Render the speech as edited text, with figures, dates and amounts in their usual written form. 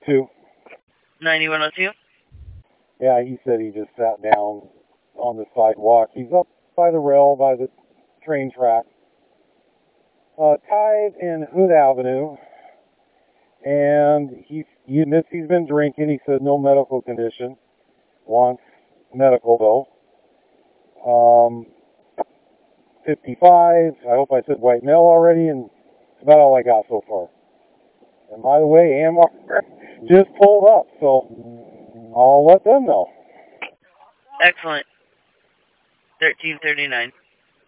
102. 9102? Yeah, he said he just sat down on the sidewalk. He's up by the rail, by the train track. Tide and Hood Avenue. And he admits he's been drinking. He said no medical condition. Wants medical, though. 55. I hope I said white male already, and that's about all I got so far. And by the way, AMR just pulled up, so I'll let them know. Excellent. 1339.